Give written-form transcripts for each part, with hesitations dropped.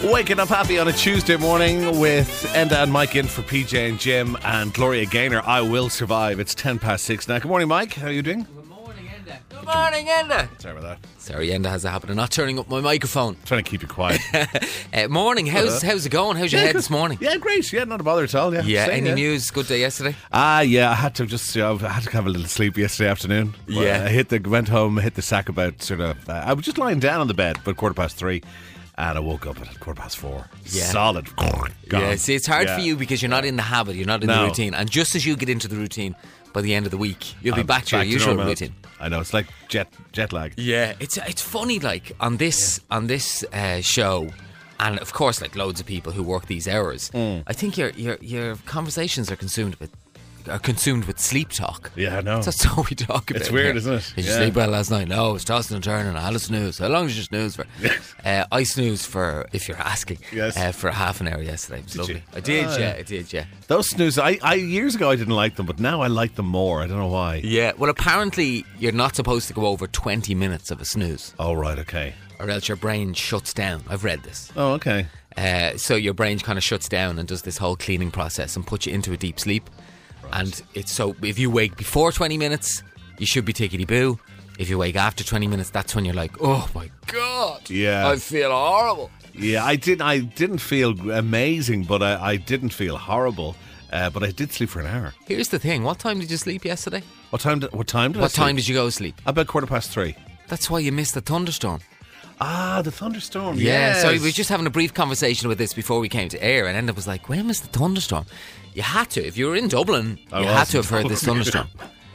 Waking up happy on a Tuesday morning with Enda and Mike in for PJ and Jim and Gloria Gaynor. I will survive. It's 6:10 now. Good morning, Mike. How are you doing? Good morning, Enda. Good morning, Enda. Sorry about that. Sorry, Enda has a habit of not turning up my microphone. Trying to keep you quiet. Morning. How's it going? How's your head this morning? Yeah, great. Yeah, not a bother at all. Yeah. Any news? Good day yesterday. Yeah. I had to have a little sleep yesterday afternoon. Yeah. I went home, hit the sack about I was just lying down on the bed, but 3:15. And I woke up at 4:15. Yeah. Solid. Gone. Yeah, see, it's hard for you because you're not in the habit, you're not in the routine. And just as you get into the routine, by the end of the week, you'll be back to your usual routine. I know, it's like jet lag. Yeah, it's funny, like, on this show, and of course, like, loads of people who work these hours, I think your conversations are consumed with sleep talk. Yeah, I know. That's all we talk about. It's weird, isn't it? Did you sleep well last night? No, it's tossing and turning. I had a snooze. How long did you snooze for? I snoozed for, if you're asking, for half an hour yesterday. It was lovely. I did, yeah. Those snooze, I years ago I didn't like them, but now I like them more. I don't know why. Yeah, well, apparently you're not supposed to go over 20 minutes of a snooze. Oh, right, okay. Or else your brain shuts down. I've read this. Oh, okay. So your brain kind of shuts down and does this whole cleaning process and puts you into a deep sleep. And it's so if you wake before 20 minutes, you should be tickety-boo. If you wake after 20 minutes, that's when you're like, oh my God, yeah, I feel horrible. Yeah, I didn't feel amazing, but I didn't feel horrible. But I did sleep for an hour. Here's the thing: what time did you sleep yesterday? What time did I sleep? Did you go to sleep? About 3:15. That's why you missed the thunderstorm. Ah, the thunderstorm. Yeah, yes. So we were just having a brief conversation with this before we came to air, and Enda was like, when was the thunderstorm? You had to. If you were in Dublin, you had to have heard this thunderstorm.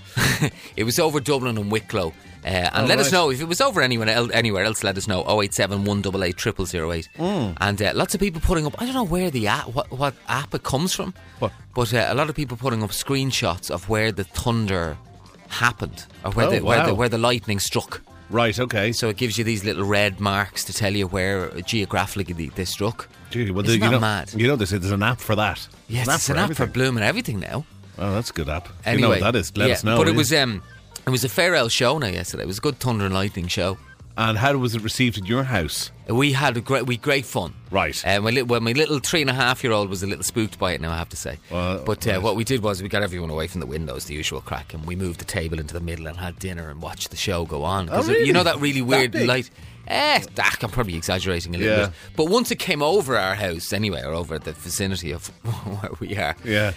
It was over Dublin and Wicklow. And let us know if it was over anywhere else. Let us know. 087 188 0008. And lots of people putting up. I don't know where the app, what app it comes from. What? But a lot of people putting up screenshots of where the thunder happened, or where the lightning struck. Right. Okay. So it gives you these little red marks to tell you where geographically they struck. Gee, well, Isn't that mad? You know, there's an app for that. Yes, it's an app for blooming everything now. Oh, that's a good app. Anyway, you know what that is. Let us know. But it was a Fairell show now yesterday. It was a good thunder and lightning show. And how was it received in your house? We had great fun. Right. My little 3.5-year-old was a little spooked by it now, I have to say. But what we did was we got everyone away from the windows, the usual crack, and we moved the table into the middle and had dinner and watched the show go on. Oh, really? You know that really weird light? I'm probably exaggerating a little bit. But once it came over our house anyway, or over the vicinity of where we are,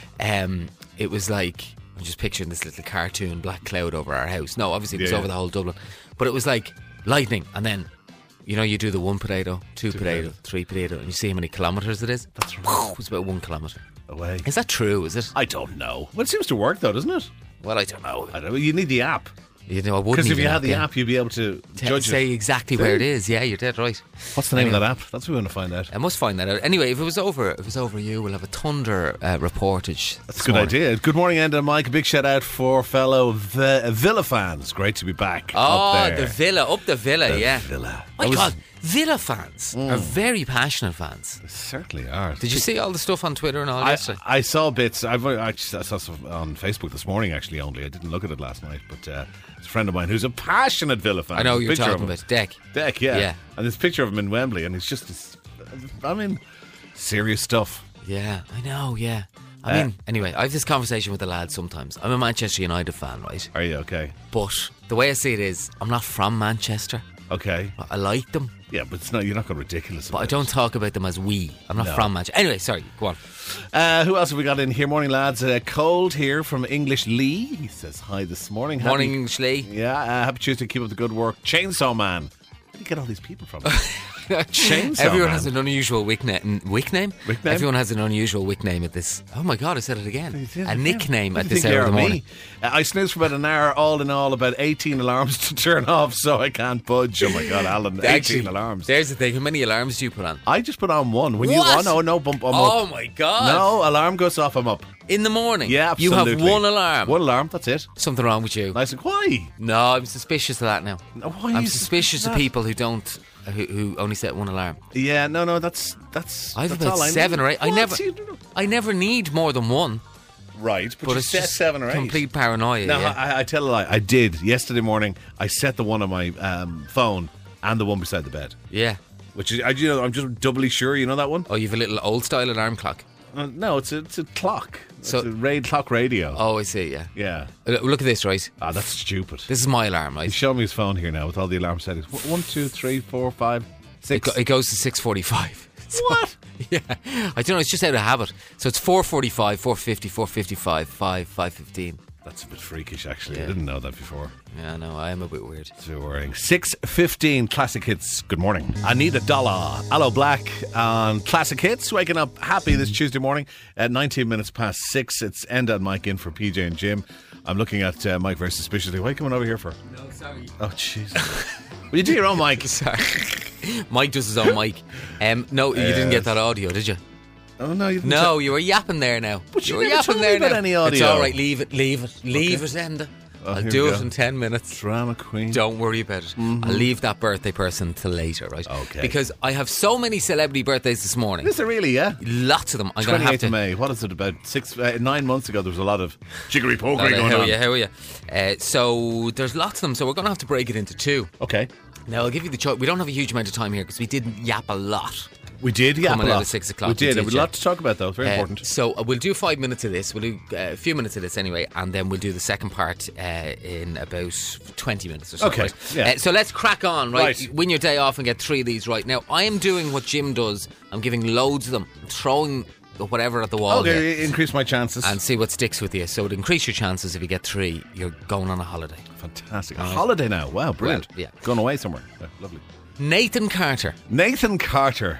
it was like, I'm just picturing this little cartoon black cloud over our house. No, obviously it was over the whole Dublin. But it was like lightning, and then, you know, you do the 1 potato, 2 potato, 3 potato, and you see how many kilometres it is? That's right. It's about 1 kilometre away. Is that true, is it? I don't know. Well, it seems to work though, doesn't it? Well, I don't know. You need the app. You know, I wouldn't. Because if you had the app, you'd be able to say exactly where it is. Yeah, you're dead right. What's the name of that app? That's what we want to find out. I must find that out. Anyway, if it was over you, we'll have a thunder reportage. That's a good idea. Good morning, Enda and Mike. A big shout out for fellow Villa fans. Great to be back. Oh, the Villa, the Villa. My God, Villa fans are very passionate fans. They certainly are. Did you see all the stuff on Twitter and all yesterday? I saw bits. I saw some on Facebook this morning, actually, only. I didn't look at it last night, but it's a friend of mine who's a passionate Villa fan. I know you're talking about. Deck, yeah. And there's a picture of him in Wembley, and it's just, serious stuff. Yeah, I know, yeah. Anyway, I have this conversation with the lads sometimes. I'm a Manchester United fan, right? Are you? Okay. But the way I see it is, I'm not from Manchester. Okay. I like them. Yeah, but you're not going ridiculous about But I don't talk about them as we. I'm not from Manchester. Anyway, sorry, go on. Who else have we got in here? Morning, lads. Cold here from English Lee. He says hi this morning. Morning, English Lee. Yeah, happy Tuesday. Keep up the good work. Chainsaw Man. Where do you get all these people from? Chainsaw Everyone Man. has an unusual nickname. Everyone has an unusual nickname at this. Oh my God, I said it again. A nickname at this hour of the morning. I snoozed for about an hour, all in all, about 18 alarms to turn off, so I can't budge. Oh my God, Alan, 18 alarms. There's the thing. How many alarms do you put on? I just put on one. When what? No, bump, I'm up. Oh my God. No, alarm goes off, I'm up. In the morning? Yeah, absolutely. You have one alarm? One alarm, that's it. Something wrong with you. I said, why? No, I'm suspicious of that now. Why I'm suspicious of people who don't... Who only set one alarm. Yeah, no, that's I've about 7 or 8. I never need more than one. Right, but it's set just 7 or 8. Complete paranoia. No, yeah. I tell a lie. I did yesterday morning. I set the one on my phone and the one beside the bed. Yeah. which is, I'm just doubly sure. You know that one? Oh, you've a little old style alarm clock. No, it's a clock. So, it's a clock radio. Oh, I see. Yeah. Yeah. Look at this, right? Ah, that's stupid. This is my alarm, right? He's showing me his phone here now with all the alarm settings. 1, 2, 3, 4, 5, 6. It goes to 6:45. So, what? Yeah. I don't know. It's just out of habit. So it's 4:45, 4:50, 4:55, 5:15. That's a bit freakish, actually. Yeah. I didn't know that before. Yeah, no, I am a bit weird. It's a bit worrying. 6:15 Classic Hits. Good morning. I Need a Dollar. Aloe Black on Classic Hits. Waking up happy this Tuesday morning at 19 minutes past 6. It's Enda and Mike in for PJ and Jim. I'm looking at Mike very suspiciously. What are you coming over here for? No, sorry. Oh, jeez. Well, you do your own mic. Sorry. Mike does his own mic. No, you didn't get that audio, did you? Oh, no, you didn't. No, you were yapping there now. But you were never yapping told me there about now. any audio. It's all right. Leave it, Enda. Oh, I'll here do we it go. in 10 minutes. Drama queen. Don't worry about it. I'll leave that birthday person till later, right? Okay. Because I have so many celebrity birthdays this morning. Is it really, yeah? Lots of them. I'm going to have 28th to. of May. What is it, about 9 months ago? There was a lot of jiggery pokery going on. How are you? So there's lots of them. So we're going to have to break it into two. Okay. Now I'll give you the choice. We don't have a huge amount of time here because we didn't yap a lot. We did, yeah. Coming out at 6 o'clock. We did. We We had a lot to talk about, though. Very important. So we'll do 5 minutes of this. We'll do a few minutes of this anyway, and then we'll do the second part in about 20 minutes or so. Okay, Right? yeah. So let's crack on, right? Right. Win your day off and get 3 of these right. Now, I am doing what Jim does. I'm giving loads of them. I'm throwing whatever at the wall here, Okay, increase my chances. and see what sticks with you. So it increase your chances if you get 3. You're going on a holiday. Fantastic. A holiday now. Wow, brilliant. Well, yeah. Going away somewhere. Yeah, lovely. Nathan Carter. Nathan Carter.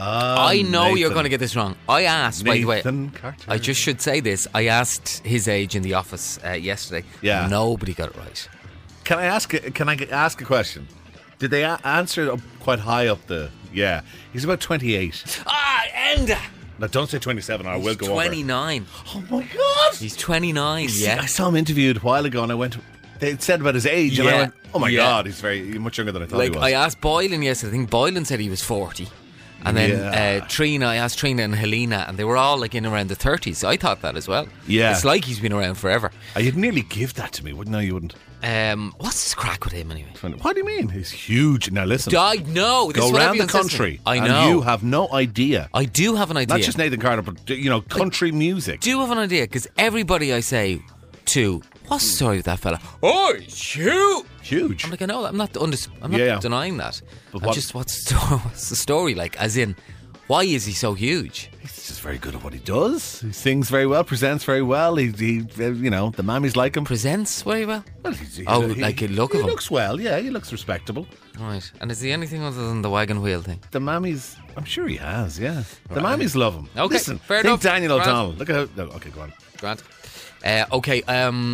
I know Nathan. you're going to get this wrong. I asked, by the way, Nathan Carter. I just should say this. I asked his age in the office yesterday. Yeah. Nobody got it right. Can I ask a question? Did they answer it up quite high up the... Yeah. He's about 28. Enda! Now, don't say 27 or I will go over. 29. Oh, my God. He's 29, yeah. I saw him interviewed a while ago and I went... They said about his age and I Yeah. went, oh, my Yeah. God, he's much younger than I thought he Like, was. I asked Boylan yesterday. I think Boylan said he was 40. And then Yeah. Trina, I asked Trina and Helena, and they were all like in around the 30s. I thought that as well. Yeah. It's like he's been around forever. You'd nearly give that to me, wouldn't you? You wouldn't. What's this crack with him anyway? What do you mean? He's huge. Now, listen. I know. This Go is what around the everyone says to me. country. I And know. you have no idea. I do have an idea. Not just Nathan Carter, but, country music. do have an idea because everybody I say to, what's the story with that fella? Oh, he's huge. Huge. I'm like, I know that. I'm not Yeah. denying that. But I'm what- just what's the story like? As in, why is he so huge? He's just very good at what he does. He sings very well, presents very well. He the mammies like him. Presents very well. Well, Like a look he of him. looks well, yeah. He looks respectable. Right. And is he anything other than the wagon wheel thing? The mammies, I'm sure he has, yeah. The mammies love him. Okay, Listen, fair think enough. Daniel Grant. O'Donnell. Look at how... No, okay, go on. Grant. Okay.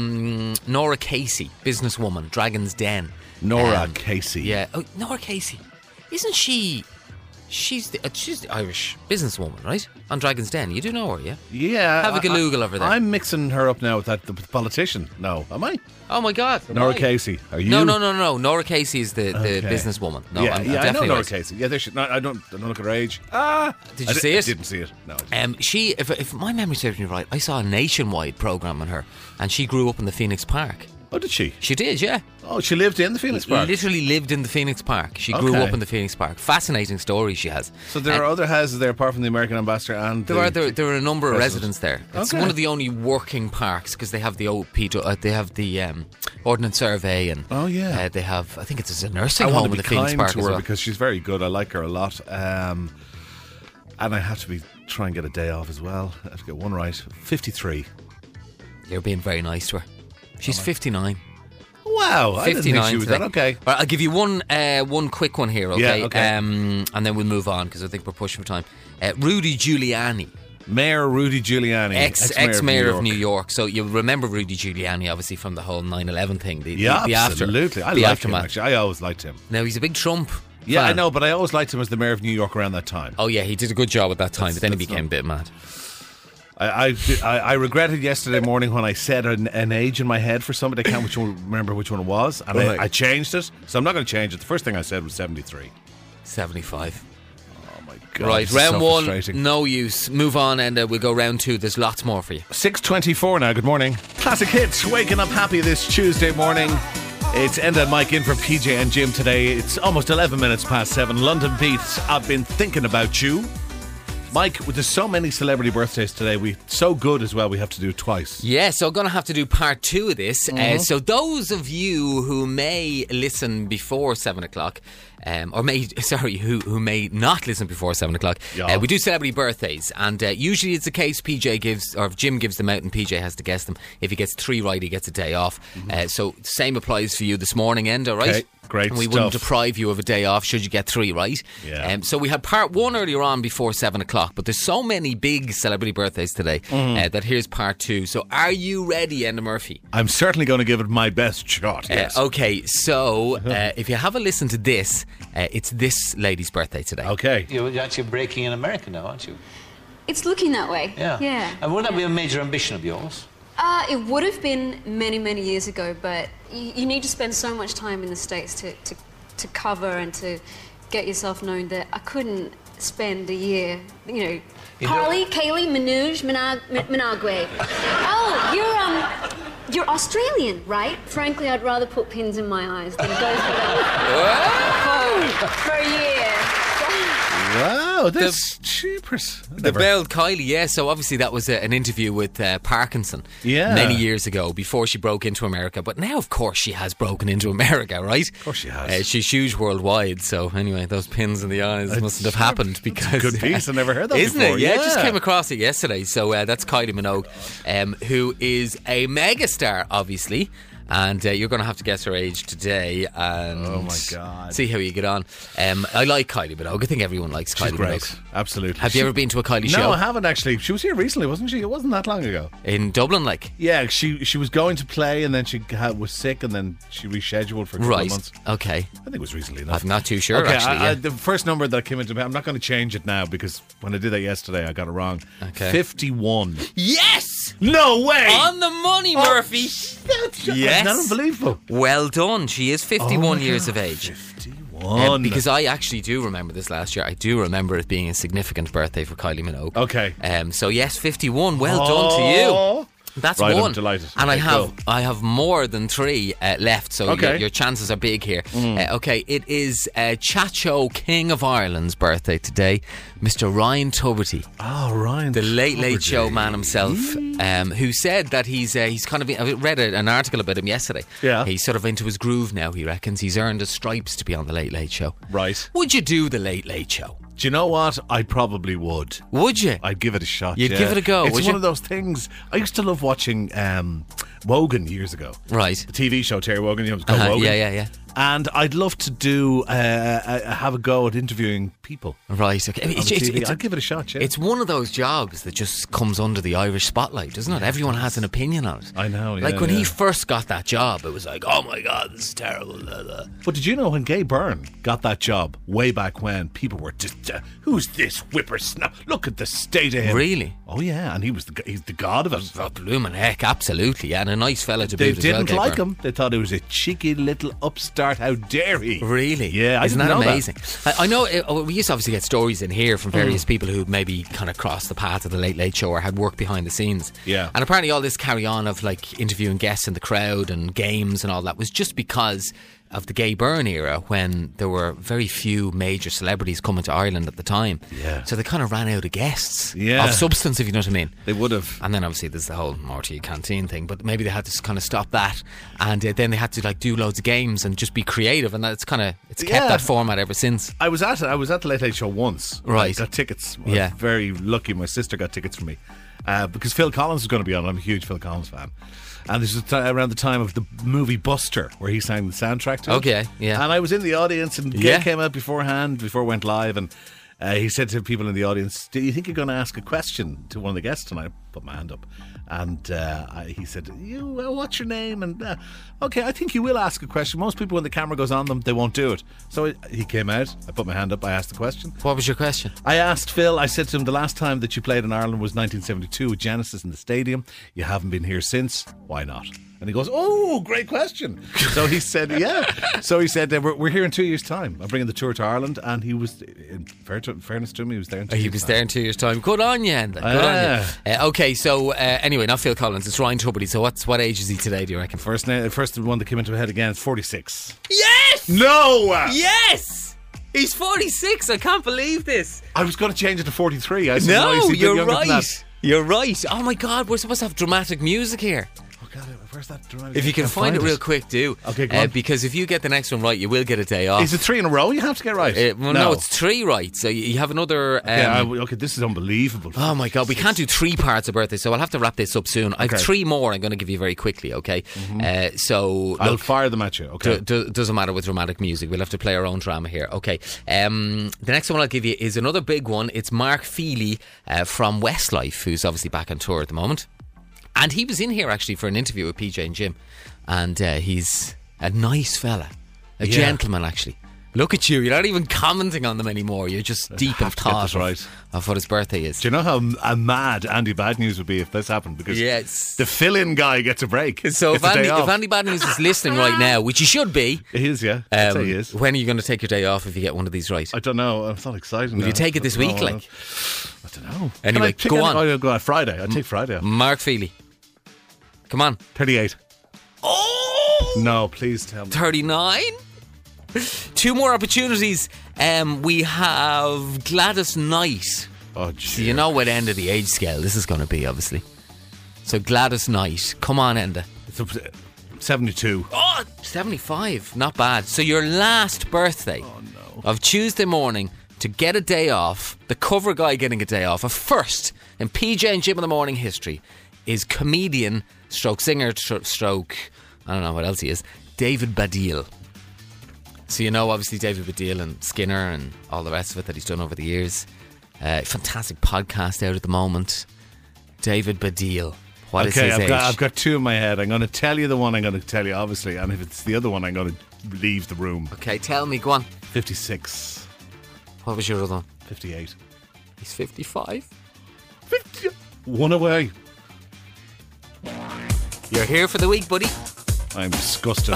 Nora Casey, businesswoman, Dragon's Den. Nora Casey. Yeah. Oh, Nora Casey. Isn't she... She's the Irish businesswoman, right? On Dragon's Den. You do know her, yeah? Yeah. Have a galoogle over there. I'm mixing her up now with the politician. No, am I? Oh my God. Nora Casey. Are you? No. Nora Casey is the businesswoman. No, yeah, I'm I know definitely Nora right. Casey. Yeah, they should. No, I don't look at her age. Did you see it? I didn't see it. No. I didn't. She, if my memory serves me right, I saw a nationwide program on her, and she grew up in the Phoenix Park. Oh, did she? She did, yeah. Oh, she lived in the Phoenix Park. Literally lived in the Phoenix Park. She grew Okay. up in the Phoenix Park. Fascinating story she has. So there are other houses there apart from the American Ambassador and There are a number of residents there. It's Okay. one of the only working parks because they have the they have the Ordnance Survey and they have, I think it's a nursing I home want in to the be Phoenix kind Park to as her well. because she's very good. I like her a lot. And I have to try and get a day off as well. I have to get one right. 53. You're being very nice to her. She's 59. Wow, I didn't think 59 she was today. that. Okay. All right, I'll give you one quick one here, okay? Yeah, okay. And then we'll move on because I think we're pushing for time. Rudy Giuliani. Mayor Rudy Giuliani. Ex-mayor of New York. So you remember Rudy Giuliani, obviously, from the whole 9/11 thing. The Absolutely. I the like aftermath. him, actually. I always liked him. Now, he's a big Trump Yeah, fan. I know, but I always liked him as the mayor of New York around that time. Oh, yeah, he did a good job at that time, but then he that's became a bit mad. I regretted yesterday morning when I said an age in my head for somebody. I can't remember which one it was, and Right. I changed it. So I'm not going to change it. The first thing I said was 73. 75. Oh my God! Right, this is round so one, frustrating. no use. Move on, and we'll go round two. There's lots more for you. 6:24 now. Good morning. Classic hits. Waking up happy this Tuesday morning. It's Enda and Mike in for PJ and Jim today. It's almost 11 minutes past 7. London Beat, I've been thinking about you. Mike, there's so many celebrity birthdays today. So good as well, we have to do it twice. Yeah, so I'm going to have to do part 2 of this. So those of you who may listen before 7 o'clock, who may not listen before 7 o'clock, we do celebrity birthdays, and usually it's the case Jim gives them out and PJ has to guess them. If he gets 3 right, he gets a day off. So same applies for you this morning, Enda, right? Okay. Great and we stuff. wouldn't deprive you of a day off should you get 3 right. Yeah. So we had part 1 earlier on before 7 o'clock, but there's so many big celebrity birthdays today that here's part 2. So are you ready, Enda Murphy? I'm certainly going to give it my best shot, yes. Okay, so if you have a listen to this, it's this lady's birthday today. Okay. You're actually breaking in America now, aren't you? It's looking that way. Yeah. And would that be a major ambition of yours? It would have been many, many years ago, but you need to spend so much time in the States to cover and to get yourself known that I couldn't spend a year, Kaylee Minogue. Oh, you're Australian, right? Frankly, I'd rather put pins in my eyes than go for a year. Wow, that's cheapers. The Belle Kylie, yeah. So obviously that was an interview with Parkinson many years ago before she broke into America. But now, of course, she has broken into America, right? Of course she has. She's huge worldwide. So anyway, those pins in the eyes mustn't have happened because... That's a good piece. I never heard that isn't before. It? Yeah, I just came across it yesterday. So that's Kylie Minogue, who is a megastar, obviously. And you're going to have to guess her age today. And oh my God! See how you get on. I like Kylie Minogue. I think everyone likes Kylie Minogue. Absolutely. Have you ever been to a Kylie show? No, I haven't actually. She was here recently, wasn't she? It wasn't that long ago. In Dublin, like? Yeah, she was going to play and then she was sick and then she rescheduled for a couple of months. Okay. I think it was recently enough. I'm not too sure, okay, actually. The first number that came into my... I'm not going to change it now because when I did that yesterday, I got it wrong. Okay. 51. Yes! No way! On the money, Murphy. Yes. That's unbelievable. Well done. She is 51 years of age. 51. Because I actually do remember this last year. I do remember it being a significant birthday for Kylie Minogue. Okay. So yes, 51. Well done to you. That's right, one. I'm delighted. And Okay, I have more than 3 left, so your chances are big here. Okay, it is Chat Show King of Ireland's birthday today, Mr. Ryan Tubridy. Oh, Ryan, the Late Show man himself, who said that he's kind of... I read an article about him yesterday. Yeah, he's sort of into his groove now. He reckons he's earned his stripes to be on the Late Show. Right? Would you do the Late Show? Do you know what? I probably would. Would you? I'd give it a shot. You'd give it a go. It's one of those things. I used to love watching Wogan years ago. Right. The TV show Terry Wogan. You know, it was called Wogan. Yeah. And I'd love to do have a go at interviewing people. Right, okay. I'd give it a shot, yeah. It's one of those jobs that just comes under the Irish spotlight, doesn't it? Everyone has an opinion on it. I know, yeah. Like when he first got that job, it was like, oh my God, this is terrible. But did you know when Gay Byrne got that job way back when, people were just, who's this whippersnapper? Look at the state of him. Really? Oh yeah, and he's the god of it. Oh, blooming heck, absolutely. Yeah, and a nice fella to They boot as well, didn't like Gay Byrne. him. They thought he was a cheeky little upstart. How dare he? Really? Yeah, Isn't that amazing? That. I know we used to obviously get stories in here from various people who maybe kind of crossed the path of the Late Show or had worked behind the scenes. Yeah. And apparently all this carry on of like interviewing guests in the crowd and games and all that was just because of the Gay Byrne era, when there were very few major celebrities coming to Ireland at the time. Yeah. So they kind of ran out of guests of substance, if you know what I mean. They would have. And then obviously there's the whole Morty Canteen thing, but maybe they had to kind of stop that, and then they had to like do loads of games and just be creative, and that's kind of kept that format ever since. I was at the Late Show once. Right. I got tickets. I was very lucky. My sister got tickets for me because Phil Collins was going to be on. I'm a huge Phil Collins fan. And this was around the time of the movie Buster, where he sang the soundtrack to it. Okay, yeah. And I was in the audience, and Gay came out before it went live, and he said to people in the audience, do you think you're going to ask a question to one of the guests tonight? I put my hand up. And he said, what's your name? And okay, I think you will ask a question. Most people, when the camera goes on them, they won't do it. So he came out, I put my hand up, I asked the question. What was your question? I asked Phil, I said to him, the last time that you played in Ireland was 1972 with Genesis in the stadium. You haven't been here since. Why not? And he goes, oh, great question. So he said, yeah. So he said, we're here in 2 years' time. I'm bringing the tour to Ireland. And he was, in fairness to him, he was there in 2 years' time. He was there in 2 years' time. Good on you, Enda. Good on you. Okay, so anyway, not Phil Collins. It's Ryan Tubridy. So what age is he today, do you reckon? First one that came into my head again is 46. Yes! No! Yes! He's 46. I can't believe this. I was going to change it to 43. I said, no, you're right. You're right. Oh my God, we're supposed to have dramatic music here. God, where's that dramatic? If you can find it real quick, do. Okay, go on. Because if you get the next one right, you will get a day off. Is it 3 in a row you have to get right? No, it's 3 right. So you have another... okay, this is unbelievable. Oh my God, we can't do 3 parts of birthday, so I'll have to wrap this up soon. I have 3 more I'm going to give you very quickly, okay? Mm-hmm. So I'll fire them at you, okay? Doesn't matter with dramatic music. We'll have to play our own drama here, okay? The next one I'll give you is another big one. It's Mark Feely from Westlife, who's obviously back on tour at the moment. And he was in here actually for an interview with PJ and Jim. And he's a nice fella. A gentleman, actually. Look at you. You're not even commenting on them anymore. You're just deep in thought of what his birthday is. Do you know how mad Andy Bad News would be if this happened? Because the fill-in guy gets a break. So if Andy Bad News is listening right now, which he should be. He is, yeah. I'd say he is. When are you going to take your day off if you get one of these right? I don't know. It's not exciting. Will you take it this week? I don't know. Anyway, go on. I'll go on Friday. I'll take Friday off. Mark Feely. Come on. 38. Oh! No, please tell me. 39? 2 more opportunities. We have Gladys Knight. Oh, so you know what end of the age scale this is going to be, obviously. So Gladys Knight. Come on, Enda. It's 72. Oh, 75. Not bad. So your last birthday of Tuesday morning to get a day off, the cover guy getting a day off, a first in PJ and Jim in the Morning history, is comedian stroke singer stroke I don't know what else he is, David Baddiel. So you know obviously David Baddiel and Skinner and all the rest of it that he's done over the years. Fantastic podcast out at the moment. David Baddiel. What is his age? I've got 2 in my head. I'm going to tell you the one I'm going to tell you, obviously, and if it's the other one I'm going to leave the room. Okay, tell me, go on. 56. What was your other one? 58. He's 55. 50. 1 away. You're here for the week, buddy. I'm disgusted.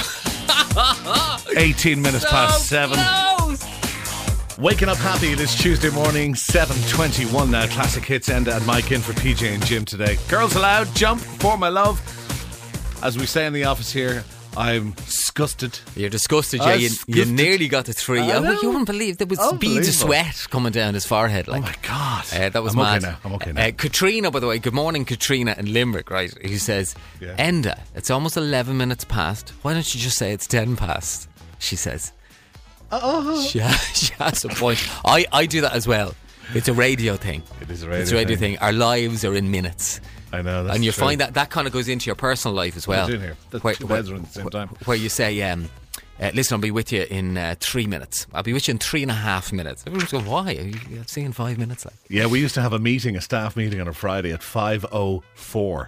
18 minutes past 7. Close. Waking up happy this Tuesday morning, 7:21 now. Classic Hits, Enda and Mike in for PJ and Jim today. Girls Aloud, jump for my love. As we say in the office here, I'm disgusted. You're disgusted, yeah. You nearly got to 3. You wouldn't believe there was beads of sweat coming down his forehead. Like, oh my God. That was mad. I'm okay now. Katrina, by the way, good morning, Katrina in Limerick, right? Who says, Enda, it's almost 11 minutes past. Why don't you just say it's 10 past? She says. She has a point. I do that as well. It's a radio thing. It is a radio thing. Our lives are in minutes. I know, that's and you true. Find that kind of goes into your personal life as well. What's in here? The 2 beds are at the same time. Where you say, listen, I'll be with you in 3 minutes. I'll be with you in 3.5 minutes. Everyone's going, why? I'll see you in 5 minutes. Like. Yeah, we used to have a staff meeting on a Friday at 5:04.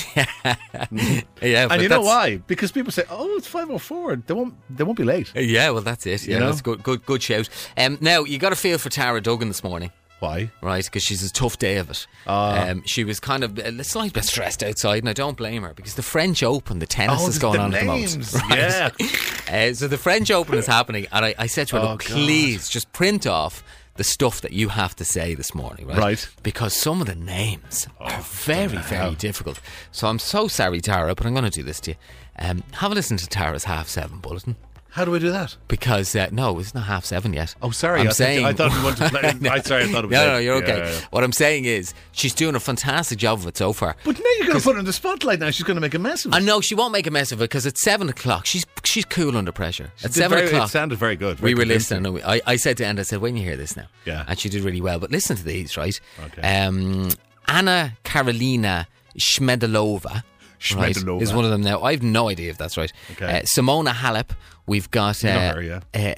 Yeah, and you know why? Because people say, "Oh, it's 5:04. They won't be late." Yeah, well, that's it. Yeah, that's good shout. Now you got a feel for Tara Duggan this morning. Why? Right, because she's a tough day of it. She was kind of a slight bit stressed outside, and I don't blame her because the French Open, the tennis is going on at the moment. Right? Yeah. So the French Open is happening, and I said to her, look, please just print off the stuff that you have to say this morning, right? Right. Because some of the names are very, very difficult. So I'm so sorry, Tara, but I'm going to do this to you. Have a listen to Tara's 7:30 bulletin. How do we do that? Because, no, it's not 7:30 yet. Oh, sorry. I thought we wanted to play. No. I thought it was No, you're okay. Yeah. What I'm saying is, she's doing a fantastic job of it so far. But now you're going to put her in the spotlight now. She's going to make a mess of it. I know, she won't make a mess of it because it's 7 o'clock. She's cool under pressure. At 7 o'clock. It sounded very good. We were listening. I said to Enda, I said, when you hear this now. Yeah. And she did really well. But listen to these, right? Okay. Anna Karolina Schmedalova. Right, is one of them now. I have no idea if that's right. Okay. Simona Halep. We've got Alla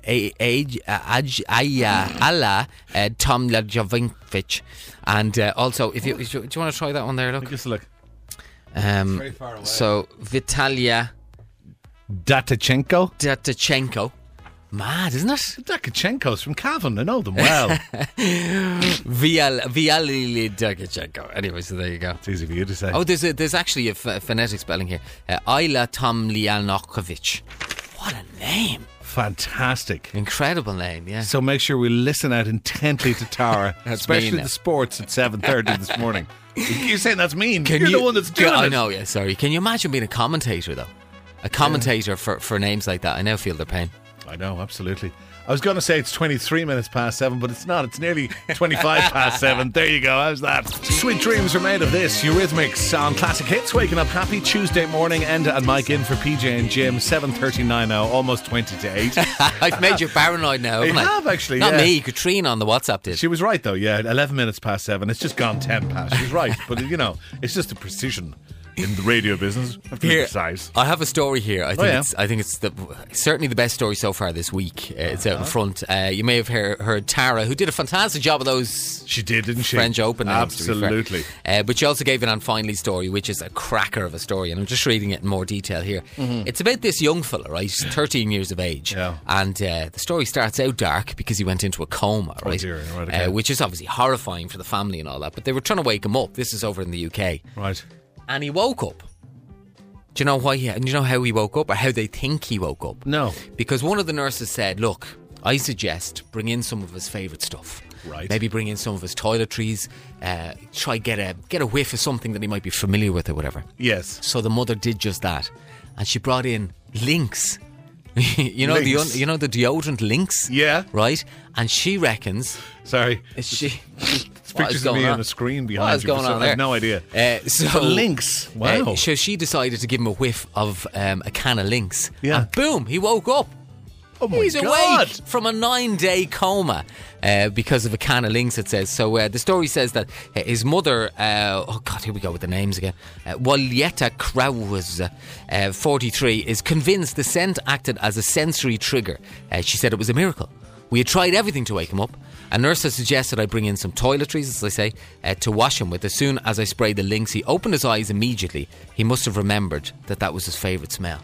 Tomljanovic, and also do you want to try that one there? Look, just look. Very far away. So Vitalia Datachenko, Mad, isn't it? Dakichenko's from Cavan. I know them well. Viali Dakichenko. Anyway, so there you go. It's easy for you to say. Oh, there's actually a phonetic spelling here. Ayla Tomljanovic. What a name. Fantastic. Incredible name, yeah. So make sure we listen out intently to Tara, That's especially mean, the sports at 7:30 this morning. You're saying that's mean. You're the one that's doing it. I know, yeah, sorry. Can you imagine being a commentator, though? A commentator for names like that. I now feel their pain. I know, absolutely. I was going to say it's 23 minutes past 7, but it's not. It's nearly 25 past 7. There you go. How's that? Sweet dreams are made of this. Eurythmics on Classic Hits. Waking up happy Tuesday morning. Enda and Mike in for PJ and Jim. 7:39 now, almost 20 to 8. I've made you paranoid now, haven't I? have, actually, Not yeah. me. Katrina on the WhatsApp did. She was right, though, yeah. 11 minutes past 7. It's just gone 10 past. She's right. But, it's just the precision in the radio business. Have to be precise. I have a story here. I think it's certainly the best story so far this week. It's out in front. You may have heard Tara, who did a fantastic job of those. She did, didn't she? French Open names, absolutely. But she also gave an Anne Finley story, which is a cracker of a story, and I'm just reading it in more detail here. It's about this young fella, right? He's 13 years of age, and the story starts out dark because he went into a coma, right? Oh dear, right, okay. Which is obviously horrifying for the family and all that. But they were trying to wake him up. This is over in the UK, right? And he woke up. Do you know why? And do you know how he woke up, or how they think he woke up? No. Because one of the nurses said, "Look, I suggest bring in some of his favourite stuff. Right. Maybe bring in some of his toiletries. Try get a whiff of something that he might be familiar with, or whatever." Yes. So the mother did just that, and she brought in Lynx. you know Lynx. the deodorant Lynx. Yeah. Right. And she reckons. Sorry. She Pictures of me on the screen behind What's you. going on there? I have no idea. So Lynx. Wow. So she decided to give him a whiff of a can of Lynx. Yeah. And boom, he woke up. Oh my He's God. awake from a 9-day coma because of a can of Lynx, it says. So the story says that his mother, oh God, here we go with the names again. Walieta Kraus, 43, is convinced the scent acted as a sensory trigger. She said it was a miracle. We had tried everything to wake him up. A nurse has suggested I bring in some toiletries, as I say, to wash him with. As soon as I sprayed the Lynx, he opened his eyes immediately. He must have remembered that was his favourite smell.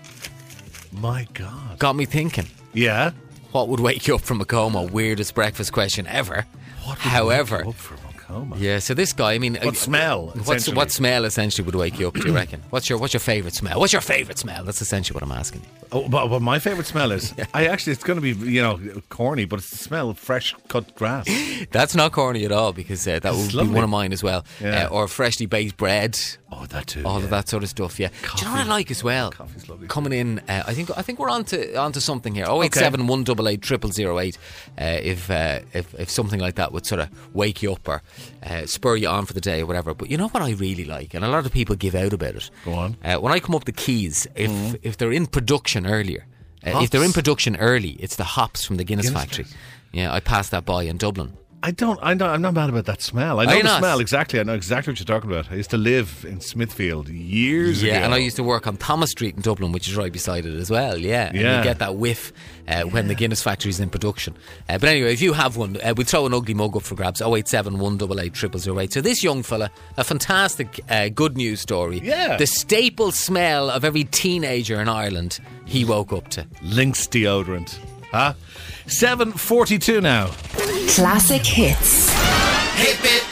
My God. Got me thinking. Yeah. What would wake you up from a coma? Weirdest breakfast question ever. However, wake you up from a coma? yeah. So this guy, I mean, What smell? What smell essentially would wake you up? Do you reckon? What's your favourite smell? What's your favourite smell? That's essentially what I'm asking you. Oh, but my favourite smell is it's going to be corny, but it's the smell of fresh cut grass. That's not corny at all, because that would lovely. be one of mine as well. Yeah. Or freshly baked bread. Oh, that too. All of that sort of stuff. Yeah. Do you know what I like as well? Coffee's lovely. Coming in, I think we're onto something here. 087 188 0008. If something like that would sort of wake you up or spur you on for the day or whatever. But you know what I really like, and a lot of people give out about it. Go on. When I come up the keys, if they're in production earlier, Hops? if they're in production early, it's the hops from the Guinness factory. Yeah, I passed that by in Dublin. I'm not mad about that smell. I know Are you the not? smell exactly. I know exactly what you're talking about. I used to live in Smithfield years ago. Yeah, and I used to work on Thomas Street in Dublin, which is right beside it as well. Yeah, and you get that whiff when the Guinness factory is in production. But anyway, if you have one, we'll throw an ugly mug up for grabs. 087 188 0008. So this young fella, a fantastic good news story. Yeah. The staple smell of every teenager in Ireland, he woke up to. Lynx deodorant. Huh? 7:42 now. Classic hits. Hip it.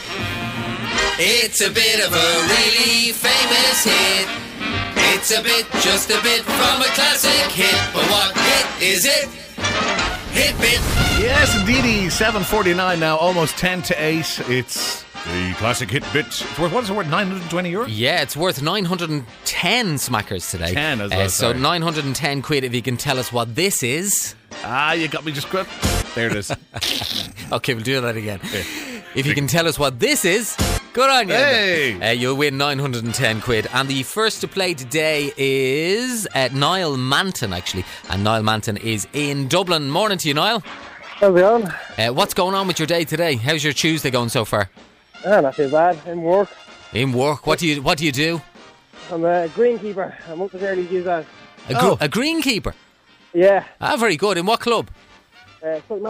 It's a bit of a really famous hit. It's a bit, just a bit from a classic hit. But what hit is it? Hit bit. Yes, indeedy. 7:49 now, almost 10 to 8. It's the classic hit bit. It's worth, what is it worth? €920? Yeah, it's worth 910 smackers today. 10 as well. So sorry. 910 quid if you can tell us what this is. You got me just good. There it is. Okay, we'll do that again. If you can tell us what this is, good on you. Hey! You'll win 910 quid. And the first to play today is Niall Manton, actually. And Niall Manton is in Dublin. Morning to you, Niall. How's it going? What's going on with your day today? How's your Tuesday going so far? Not too bad. In work. In work? What do you do? I'm a greenkeeper. I'm up as early as you guys. A greenkeeper? Yeah. Ah, very good. In what club? St. Margaret's.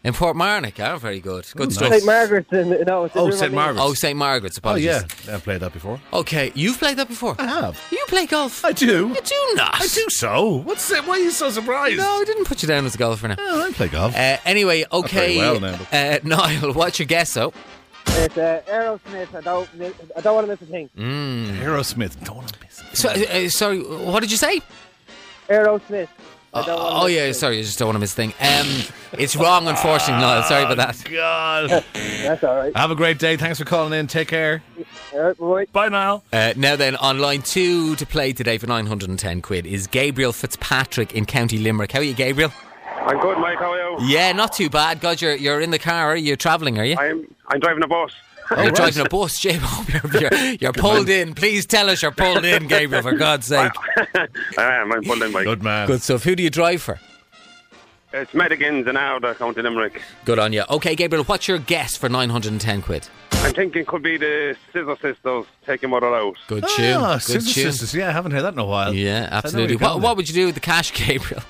In Portmarnock, very good. Good stuff. St. Margaret's. St. Margaret's. Oh, St. Margaret's, apologies. I've played that before. Okay, you've played that before? I have. You play golf? I do. You do not? I do so. What's it? Why are you so surprised? No, I didn't put you down as a golfer now. Oh, I play golf. Anyway, okay. Not very well now, Niall, what's your guess, though? It's Aerosmith. I don't want to miss a thing. Aerosmith. Don't want to miss it. Sorry, what did you say? Aerosmith. Sorry, I just don't want to miss a thing. It's wrong, unfortunately, Niall. Sorry about that. God. That's all right. Have a great day. Thanks for calling in. Take care. All right, bye. Bye, Niall. Now then, on line 2 to play today for 910 quid is Gabriel Fitzpatrick in County Limerick. How are you, Gabriel? I'm good, Mike. How are you? Yeah, not too bad. God, you're in the car. Are you travelling? Are you? I'm driving a bus. You're driving a bus, Jay. You're pulled in. Please tell us you're pulled in, Gabriel, for God's sake. I'm pulled in, Mike. Good man. Good stuff. Who do you drive for? It's Medigans in Ardagh, County Limerick. Good on you. Okay, Gabriel, what's your guess for 910 quid? I'm thinking could be the Scissor Sisters, Take Your Mother Out. Good tune. Good Scissor tune. Sisters. Yeah, I haven't heard that in a while. Yeah, absolutely. What would you do with the cash, Gabriel?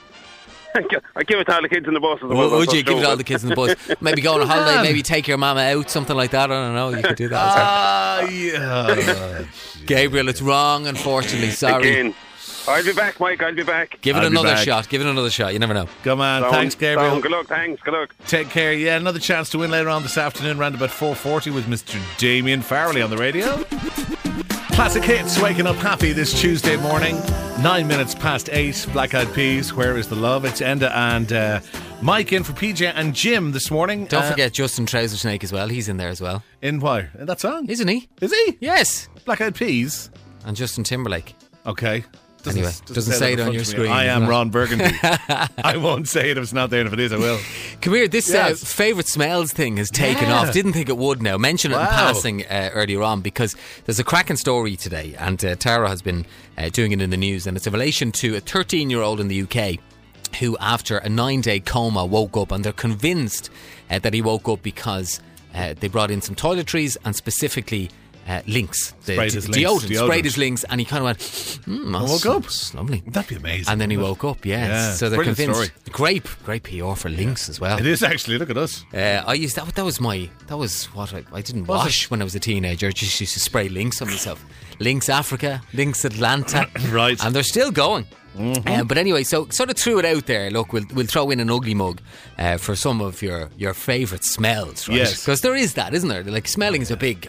I give it to all the kids in the bus as well. Would you give it to all the kids in the bus? Maybe go on a holiday, maybe take your mama out, something like that. I don't know. You could do that. Yeah. Gabriel, it's wrong, unfortunately. Sorry. Again. I'll be back, Mike. I'll be back. Give it another shot. Give it another shot. You never know. Come on. Thanks, Gabriel. Good luck. Thanks. Good luck. Take care. Yeah, another chance to win later on this afternoon, around about 4:40 with Mr. Damien Farrelly on the radio. Classic hits, waking up happy this Tuesday morning. 9 minutes past 8. Black Eyed Peas, Where Is the Love? It's Enda and Mike in for PJ and Jim this morning. Don't forget Justin Trouser Snake as well. He's in there as well. In why? In that song? Isn't he? Is he? Yes. Black Eyed Peas. And Justin Timberlake. Okay. Doesn't say it on your screen. I am Ron Burgundy. I won't say it if it's not there, and if it is, I will. Come here, this favourite smells thing has taken off. Didn't think it would now. Mention it in passing earlier on, because there's a cracking story today, and Tara has been doing it in the news, and it's in relation to a 13-year-old in the UK who, after a 9-day coma, woke up, and they're convinced that he woke up because they brought in some toiletries, and specifically Lynx, deodorant. Sprayed his Lynx, and he kind of went, I woke up. That's lovely. That'd be amazing. And then he woke up, so they're convinced. Story. Great PR for Lynx as well. It is actually. Look at us. I used that was what I didn't wash when I was a teenager. I just used to spray Lynx on myself. Lynx Africa, Lynx Atlanta. Right. And they're still going. Mm-hmm. But anyway, so sort of threw it out there. Look, we'll throw in an ugly mug for some of your favourite smells, right? Yes. Because there is that, isn't there? Like, smelling is a big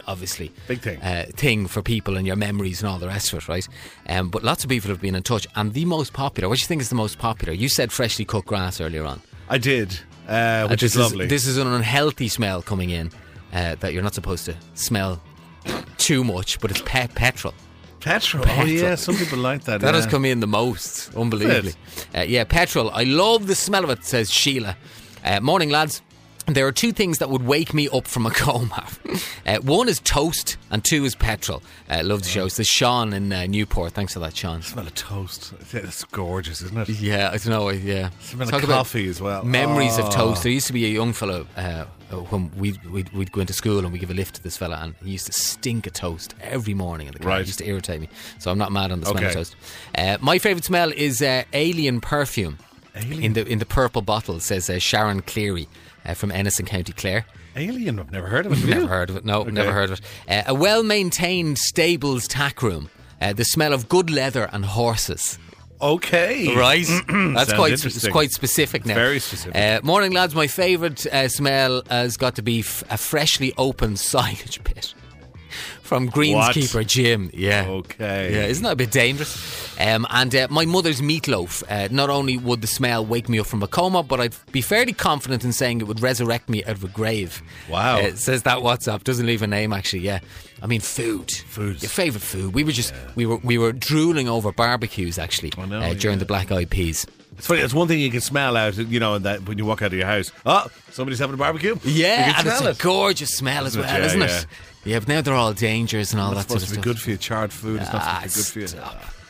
thing for people and your memories and all the rest of it, right? But lots of people have been in touch, and the most popular, what do you think is the most popular? You said freshly cut grass earlier on. I did, which is lovely. This is an unhealthy smell coming in that you're not supposed to smell too much, but it's petrol. Petrol. Oh yeah, some people like that. That has come in the most, unbelievably. Petrol. I love the smell of it, says Sheila. Morning, lads. There are two things that would wake me up from a coma. One is toast, and two is petrol. Love the show. It's the Sean in Newport. Thanks for that, Sean. Smell of toast. It's gorgeous, isn't it? Yeah, I don't know. Yeah. Smell of coffee as well. Memories of toast. There used to be a young fellow when we'd go into school and we give a lift to this fella, and he used to stink of toast every morning in the car. Right. It used to irritate me. So I'm not mad on the smell of toast. My favourite smell is alien perfume. Alien? In the purple bottle, says Sharon Cleary. From Ennis in County Clare. Alien? I've never heard of it. Never heard of it. No, never heard of it. A well-maintained stables tack room. The smell of good leather and horses. Okay. Right. That's quite specific now. Very specific. Morning, lads. My favourite smell has got to be a freshly opened silage pit. From Greenskeeper Jim. Yeah. Okay. Yeah, isn't that a bit dangerous? And my mother's meatloaf. Not only would the smell wake me up from a coma, but I'd be fairly confident in saying it would resurrect me out of a grave. Wow. Says that WhatsApp. Doesn't leave a name, actually. Yeah. I mean, food. Your favourite food. We were just we were drooling over barbecues actually during the Black Eyed Peas. It's funny, it's one thing you can smell out, that when you walk out of your house. Oh, somebody's having a barbecue? Yeah, and it's a gorgeous smell as well, isn't it? Yeah, but now they're all dangers and all that sort of stuff. It's supposed to be good for you, charred food. It's not supposed to be good for you.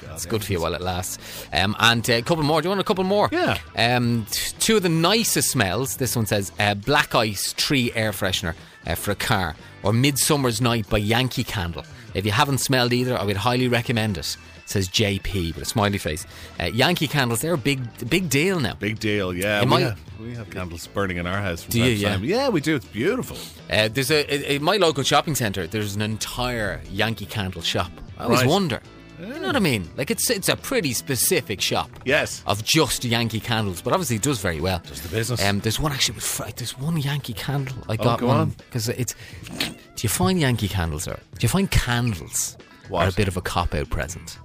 It's good for you while it lasts. And a couple more. Do you want a couple more? Yeah. Two of the nicest smells. This one says Black Ice Tree Air Freshener for a car, or Midsummer's Night by Yankee Candle. If you haven't smelled either, I would highly recommend it. Says JP with a smiley face. Yankee candles, they're a big deal now. Big deal, yeah. We have candles burning in our house from time to time. Yeah, we do. It's beautiful. There's in my local shopping centre, there's an entire Yankee Candle shop. I always wonder. You know what I mean? Like it's a pretty specific shop. Yes. Of just Yankee candles, but obviously it does very well. Just the business. There's one actually there's one Yankee candle. I got go one on. because it's. Do you find Yankee candles do you find candles are a bit of a cop-out present?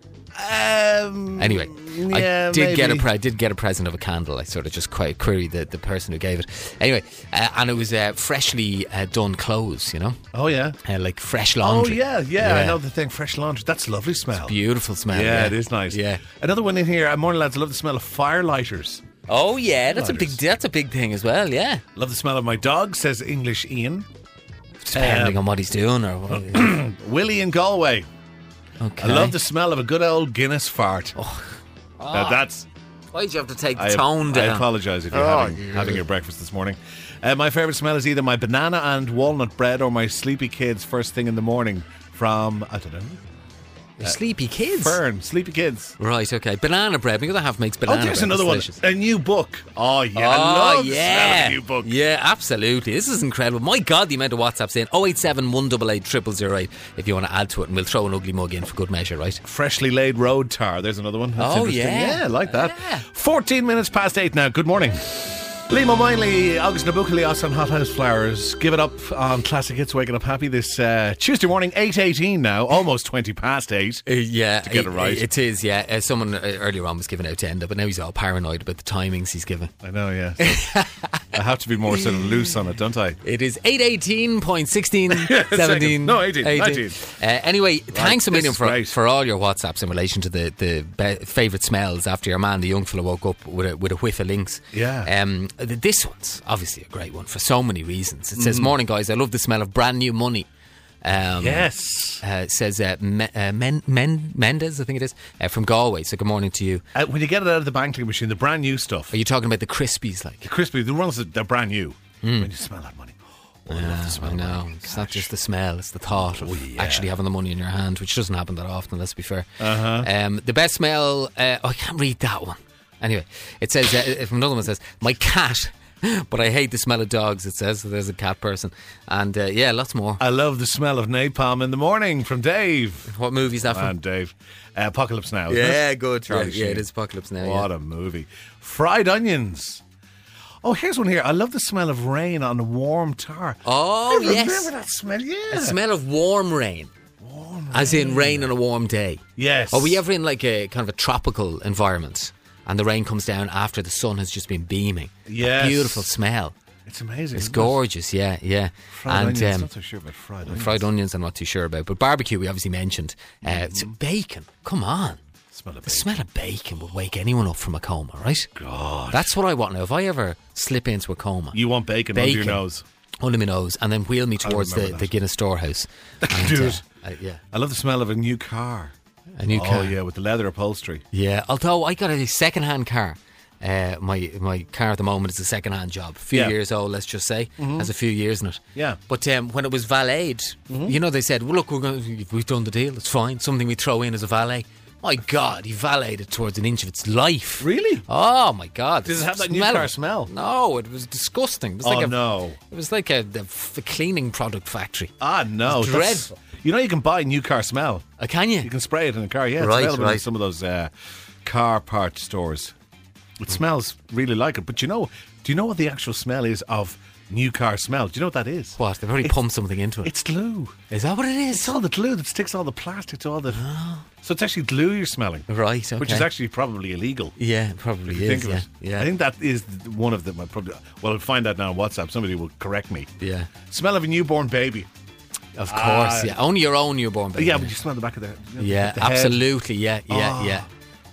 Anyway, yeah, I did get a present of a candle. I sort of just quite queried the person who gave it. Anyway, and it was freshly done clothes, you know. Oh yeah, like fresh laundry. Oh yeah. I know the thing, fresh laundry. That's a lovely smell. It's a beautiful smell. Yeah, it is nice. Yeah. Another one in here. Morning lads, I love the smell of firelighters. Oh yeah, that's a big thing as well. Yeah. Love the smell of my dog, says English Ian. Depending on what he's doing or what. Willie in Galway. Okay. I love the smell of a good old Guinness fart. Now that's. Why'd you have to take the tone down? I apologise if you're having your breakfast this morning. My favourite smell is either my banana and walnut bread or my sleepy kids first thing in the morning from, I don't know. Sleepy Kids? Fern, Sleepy Kids. Right, okay. Banana bread. My other half makes banana bread. Oh, there's another one. A new book. Oh, yeah. I love the smell of a new book. Yeah, absolutely. This is incredible. My God, the amount of WhatsApps in. 087 188 0008 if you want to add to it, and we'll throw an ugly mug in for good measure, right? Freshly laid road tar. There's another one. That's interesting. Yeah, I like that. Yeah. 14 minutes past 8 now. Good morning. Liam O'Miley, August Nabucalios on Hot House Flowers. Give it up on Classic Hits, waking up happy this Tuesday morning, 8:18 now, almost 20 past 8. Yeah, to get it right. It is, yeah. Someone earlier on was giving out to Enda, but now he's all paranoid about the timings he's given. I know, yeah. So I have to be more sort of loose on it, don't I? It is 8:18.16, 17. No, 18. 19. Anyway, thanks a million for all your WhatsApps in relation to the favourite smells after your man, the young fella, woke up with a whiff of Lynx. Yeah. This one's obviously a great one for so many reasons. It says, morning guys, I love the smell of brand new money. Yes. It says Mendes, I think it is, from Galway. So good morning to you. When you get it out of the banking machine, the brand new stuff. Are you talking about the Crispies? Like? The Crispies, the ones that are brand new. When you smell that money. Oh, I love the smell. I know. It's not just the smell, it's the thought of actually having the money in your hand, which doesn't happen that often, let's be fair. The best smell, I can't read that one. Anyway, it says, another one says, my cat, but I hate the smell of dogs, it says. So there's a cat person. And lots more. I love the smell of napalm in the morning from Dave. What movie is that from? Dave. Apocalypse Now. Yeah, good. Yeah, it is Apocalypse Now. What a movie. Fried onions. Oh, here's one here. I love the smell of rain on a warm tar. Oh, yes. Remember that smell? Yeah. A smell of warm rain. As in rain on a warm day. Yes. Are we ever in like a kind of a tropical environment and the rain comes down after the sun has just been beaming? Yes. A beautiful smell. It's amazing. It's gorgeous, yeah. Fried onions, not so sure about fried onions. Fried onions I'm not too sure about. But barbecue we obviously mentioned. It's bacon. Come on. The smell of bacon would wake anyone up from a coma, right? God. That's what I want now. If I ever slip into a coma. You want bacon under your nose. Under my nose, and then wheel me towards the Guinness storehouse. Dude. Yeah. I love the smell of a new car. A new car. Oh, yeah, with the leather upholstery. Yeah, although I got a second-hand car. My car at the moment is a second-hand job. A few years old, let's just say. Has a few years in it. Yeah. But when it was valeted, you know, they said, well, look, we've done the deal. It's fine. Something we throw in as a valet. My God, he valeted towards an inch of its life. Really? Oh, my God. Does it have that new car smell? No, it was disgusting. It was It was like a cleaning product factory. Ah, no. It's dreadful. You know you can buy new car smell. Can you? You can spray it in a car, yeah. It's available in some of those car part stores. It smells really like it. But do you know what the actual smell is of new car smell? Do you know what that is? What? They've already pumped something into it. It's glue. Is that what it is? It's all the glue that sticks all the plastic to all the... Oh. So it's actually glue you're smelling. Right, okay. Which is actually probably illegal. Yeah, it probably is. Think of it. Yeah. I think that is one of them. I'll find out now on WhatsApp. Somebody will correct me. Yeah. Smell of a newborn baby. Of course, yeah. Only your own newborn baby. Yeah, but you smell the back of the... Yeah, absolutely. Yeah.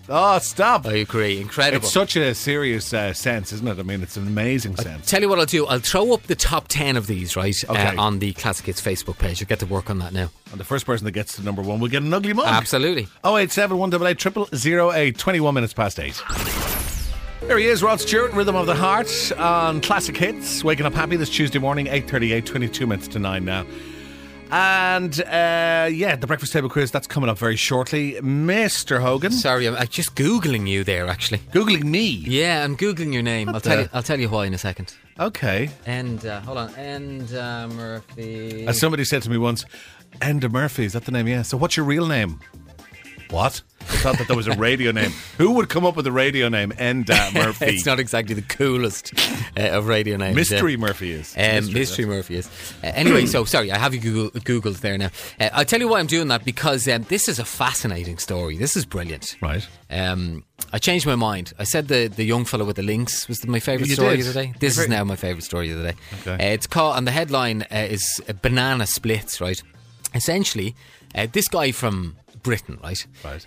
Oh, stop. I agree. Incredible. It's such a serious sense, isn't it? I mean, it's an amazing sense. Tell you what I'll do. I'll throw up the top 10 of these, right, Okay. on the Classic Hits Facebook page. I'll get to work on that now. And the first person that gets to number 1 will get an ugly mug. Absolutely. 087 188 0008, 21 minutes past 8. There he is, Rod Stewart, Rhythm of the Heart on Classic Hits. Waking up happy this Tuesday morning, 8:38, 22 minutes to 9 now. And, the breakfast table quiz, that's coming up very shortly. Mr. Hogan. Sorry, I'm just Googling you there, actually. Googling me? Yeah, I'm Googling your name. I'll tell you why in a second. Okay. Hold on. Enda Murphy. As somebody said to me once, Enda Murphy, is that the name? Yeah. So what's your real name? What? I thought that there was a radio name. Who would come up with a radio name, Enda Murphy? It's not exactly the coolest of radio names. Mystery Murphy is. Mystery Murphy is. Anyway, so sorry, I have you Googled there now. I'll tell you why I'm doing that, because this is a fascinating story. This is brilliant. Right. I changed my mind. I said the young fellow with the lynx was my favourite You story did. of the day. This is now my favourite story of the day. Okay. It's called, and the headline is Banana Splits, right? Essentially, this guy from Britain, right?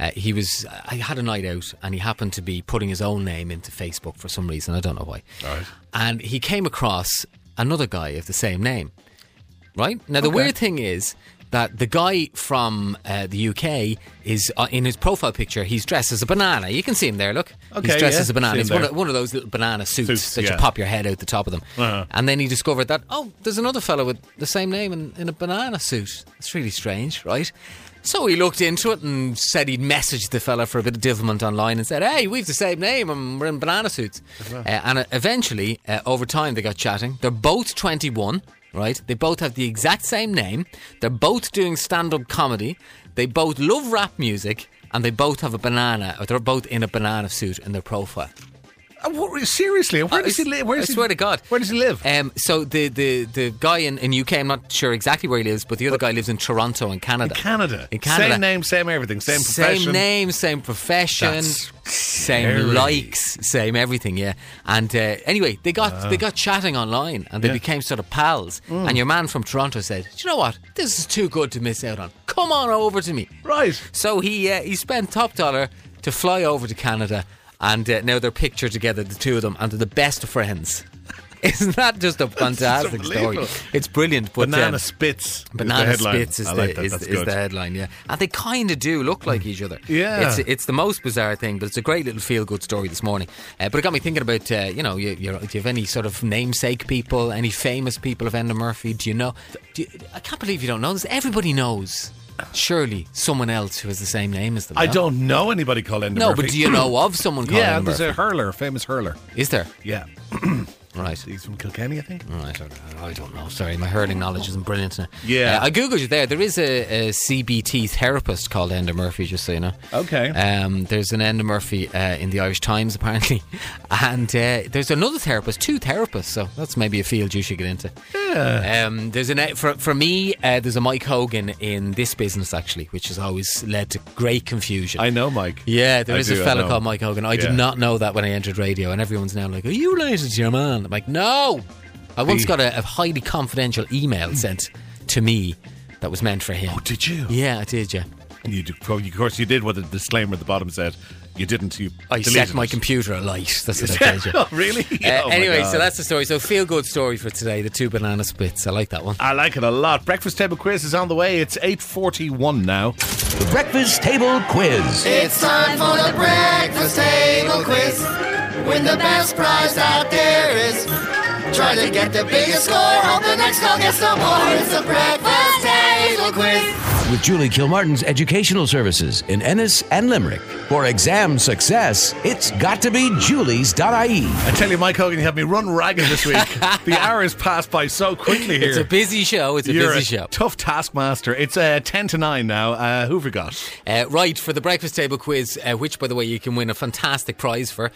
I had a night out and he happened to be putting his own name into Facebook for some reason. I don't know why. Right. And he came across another guy of the same name, right? Now, the weird thing is that the guy from the UK is, in his profile picture, he's dressed as a banana. You can see him there, look. Okay, he's dressed yeah. as a banana. See him It's one of those little banana suits that yeah. you pop your head out the top of them. Uh-huh. And then he discovered that, there's another fellow with the same name in a banana suit. It's really strange, right? So he looked into it and said he'd messaged the fella for a bit of devilment online and said, hey, we've the same name and we're in banana suits. And eventually, over time, they got chatting. They're both 21, right? They both have the exact same name. They're both doing stand-up comedy. They both love rap music. And they both have a banana, or they're both in a banana suit in their profile. Seriously? Where does he live? I swear to God. Where does he live? So the guy in UK, I'm not sure exactly where he lives, but the other guy lives in Toronto in Canada. In Canada. Same name, same everything, same profession. Same name, same profession, That's same scary. likes, same everything, yeah. And anyway, they got chatting online and they became sort of pals. And your man from Toronto said, do you know what? This is too good to miss out on. Come on over to me. Right. So he spent top dollar to fly over to Canada. And now they're pictured together, the two of them, and they're the best of friends. Isn't that just a fantastic story? It's brilliant. But, Banana Spits. Banana Spits is the the headline, yeah. And they kind of do look like each other. Yeah. It's the most bizarre thing, but it's a great little feel-good story this morning. But it got me thinking about, do you have any sort of namesake people, any famous people of Enda Murphy? Do you know? I can't believe you don't know this. Everybody knows. Surely someone else who has the same name as them. I don't know anybody called Enda Murphy. No, but do you know of someone called Enda Murphy? there's a hurler, a famous hurler. Is there? Yeah. Right. He's from Kilkenny, I think. Right. I don't know. Sorry, my hurling knowledge isn't brilliant now. Yeah. I googled you there. There is a CBT therapist called Enda Murphy, just so you know. Okay. There's an Enda Murphy in the Irish Times, apparently. And there's another therapist, 2 therapists, so that's maybe a field you should get into. Yeah. There's for me, there's a Mike Hogan in this business, actually, which has always led to great confusion. I know Mike. Yeah, there is a fella know. called Mike Hogan. I did not know that when I entered radio, and everyone's now like, are you related to your man? I'm like, no! I once got a highly confidential email sent to me that was meant for him. Oh, did you? Yeah, I did, yeah. Of course you did what the disclaimer at the bottom said. You didn't. I set my computer alight. That's what I told you. Oh, really? Anyway, so that's the story. So feel good story for today. The 2 banana splits. I like that one. I like it a lot. Breakfast table quiz is on the way. It's 8:41 now. The Breakfast Table Quiz. It's time for the Breakfast Table Quiz. Win the best prize out there is. Try to get the biggest score. Hope the next call gets the more. It's the Breakfast Table Quiz. With Julie Kilmartin's Educational Services in Ennis and Limerick. For exam success, it's got to be Julie's.ie. I tell you, Mike Hogan, you have me run ragged this week. The hours pass by so quickly here. It's a busy show. You're a tough taskmaster. It's 10 to 9 now. Who've we got? Right, for the Breakfast Table Quiz, which, by the way, you can win a fantastic prize for.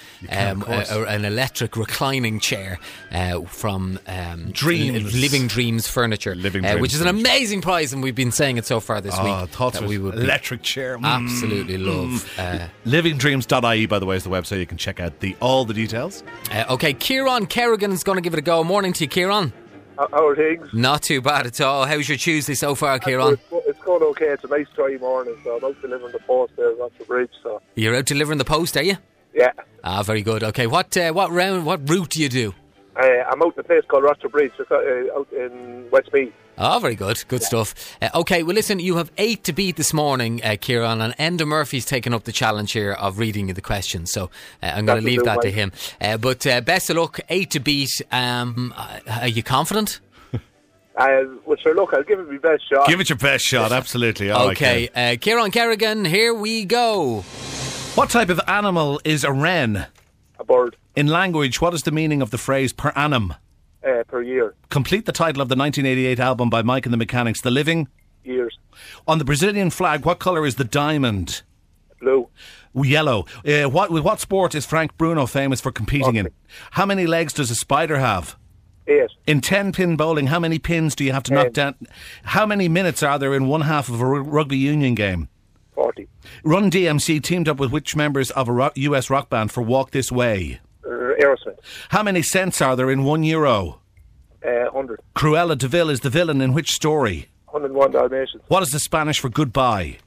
An electric reclining chair from Dreams. Living Dreams Furniture. Which is an amazing prize, and we've been saying it so far this week. Thoughts that we would electric chair. Absolutely love. Livingdreams.ie, by the way, is the website. You can check out all the details. Okay, Kieran Kerrigan is going to give it a go. Morning to you, Kieran. How are things? Not too bad at all. How's your Tuesday so far, Kieran? It's going okay. It's a nice dry morning, so I'm out delivering the post there at the bridge. So You're out delivering the post, are you? yeah, Very good. Okay, what route do you do? I'm out in a place called Rochester Bridge, out in Westmeath. Very good. Good stuff. Okay, well, listen, you have 8 to beat this morning, Kieran, and Enda Murphy's taken up the challenge here of reading you the questions, so I'm going to leave that to him. But best of luck, 8 to beat. Are you confident? Well, sure, look, I'll give it my best shot. Give it your best shot, absolutely. All okay, right, Kieran Kerrigan, here we go. what type of animal is a wren? A bird. In language, what is the meaning of the phrase per annum? Per year. Complete the title of the 1988 album by Mike and the Mechanics, The Living. Years. On the Brazilian flag, what colour is the diamond? Blue. Yellow. What sport is Frank Bruno famous for competing in? How many legs does a spider have? 8. In 10-pin bowling, how many pins do you have to knock down? How many minutes are there in one half of a rugby union game? 40. Run DMC teamed up with which members of a US rock band for Walk This Way? Aerosmith. How many cents are there in €1? 100. Cruella de Vil is the villain in which story? 101 Dalmatians. What is the Spanish for goodbye?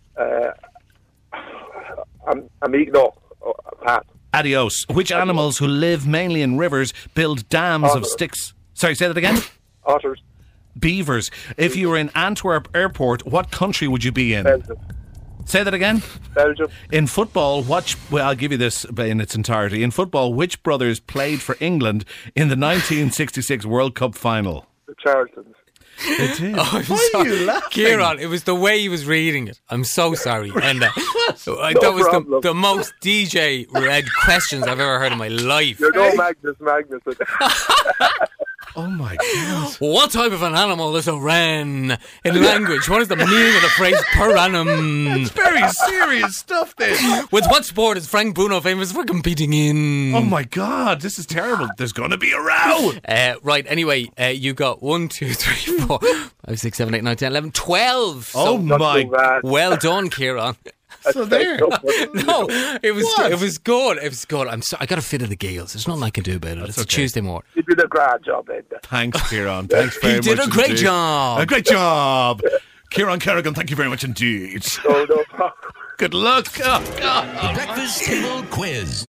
Amigo. Pat. Adios. Which animals who live mainly in rivers build dams of sticks? Sorry, say that again? Otters. Beavers. If you were in Antwerp Airport, what country would you be in? Belgium. Say that again? Belgium. In football, I'll give you this in its entirety. In football, which brothers played for England in the 1966 World Cup final? The Charltons. They did. Why are you laughing? Kieran, it was the way he was reading it. I'm so sorry. And that was the most DJ-read questions I've ever heard in my life. You're no Magnus. Oh my God. What type of an animal is a wren? In language, what is the meaning of the phrase per annum? It's very serious stuff, this. With what sport is Frank Bruno famous for competing in? Oh my God, this is terrible. There's going to be a row. Right, anyway, you got 1, 2, 3, 4, 5, 6, 7, 8, 9, 10, 11, 12. Oh my God. Well done, Kieran. So there. No, it was good. It was good. I got a fit of the gales. There's nothing I can do about it. It's a Tuesday morning. You did a great job, Enda. Thanks, Kieran. Thanks very much. He did a great job. A great job. Kieran Kerrigan, thank you very much indeed. No problem. Good luck. Oh, God. The Breakfast Table Quiz.